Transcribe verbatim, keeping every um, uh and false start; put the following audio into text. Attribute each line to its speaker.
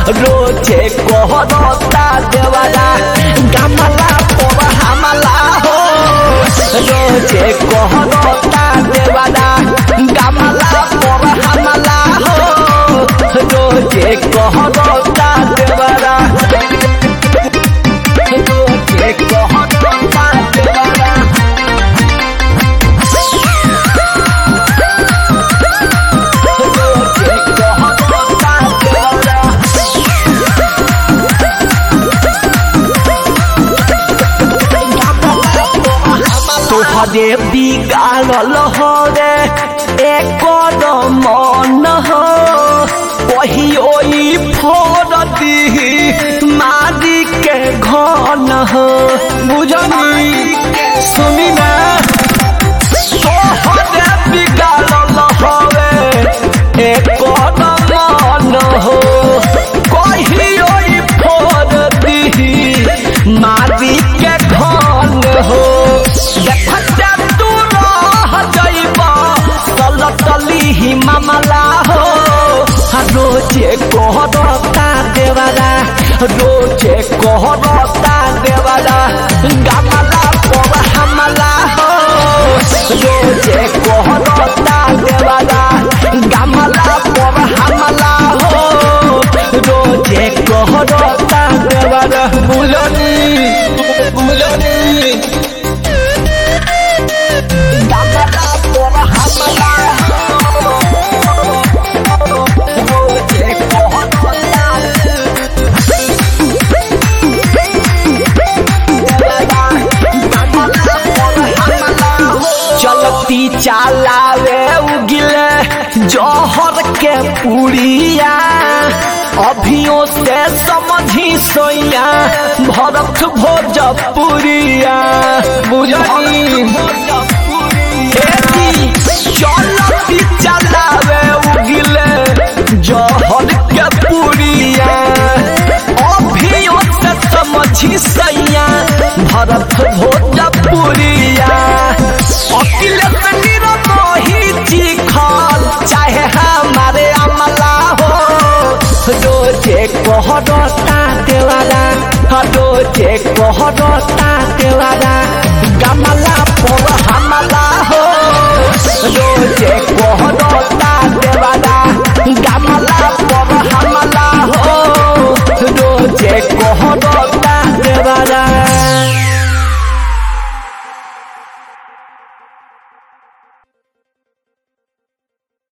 Speaker 1: रोजे कहता देवाला गमला पर हमला हो रोजे कहता देवाला गमला पर हमला हो रोजे कहता देवाला रोजे कहता देवाला तोहरे बिगाड़ल हो रे एक मन हो कहियो फोड़ दी मारी के घन हो बुझनी सुनी ना तोहरे बिगाड़ल हो रे एक मन हो कहियो फोड़ दी मारी के घन हो ही मामला हो रोजे कहता देवाला रोजे कहता देवाला गमला पर हमला हो रोजे कहता देवाला गमला पर हमला हो रोजे कहता देवाला बुलनी बुलनी चलती चलावे उगिले जौहर के पुड़िया अभियों से समझी सोइया भरत भोजपुरिया बुझनी चलती चलावे उगिले जौहर के पुड़िया अभियों से समझी सैया भरत भोजपुरिया अकेले